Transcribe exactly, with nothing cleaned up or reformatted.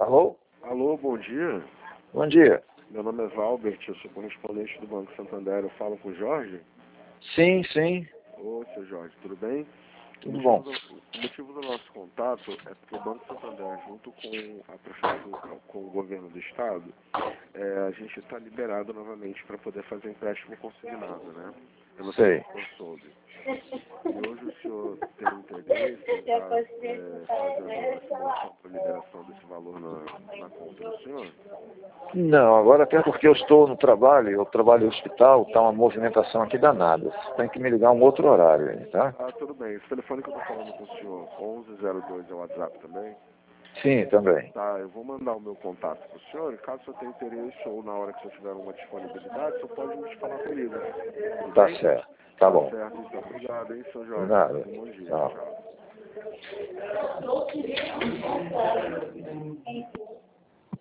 Alô? Alô, bom dia. Bom dia. Meu nome é Valbert, eu sou correspondente do Banco Santander. Eu falo com o Jorge? Sim, sim. Ô, seu Jorge, tudo bem? Tudo o bom. motivo, do, o motivo do nosso contato é porque o Banco Santander, junto com a prefeitura, com o governo do estado, é, a gente está liberado novamente para poder fazer empréstimo consignado, né? Eu não sei Sei. se o senhor soube. E hoje o senhor tem interesse em estar tá, é, fazendo essa moção para liberação desse valor na, na conta do senhor? Não, agora até porque eu estou no trabalho, eu trabalho no hospital, está uma movimentação aqui danada. Você tem que me ligar um outro horário aí, tá? Ah, tudo bem. Esse telefone que eu estou falando com o senhor, onze zero dois, é o WhatsApp também? Sim, também. Tá, eu vou mandar o meu contato para o senhor, e caso o senhor tenha interesse ou na hora que o senhor tiver uma disponibilidade, o senhor pode me falar comigo. Tudo Tá bem? certo. Tá bom. Certo, então. Obrigado, hein, seu De Jorge. nada. Um bom dia. Tchau. Tchau.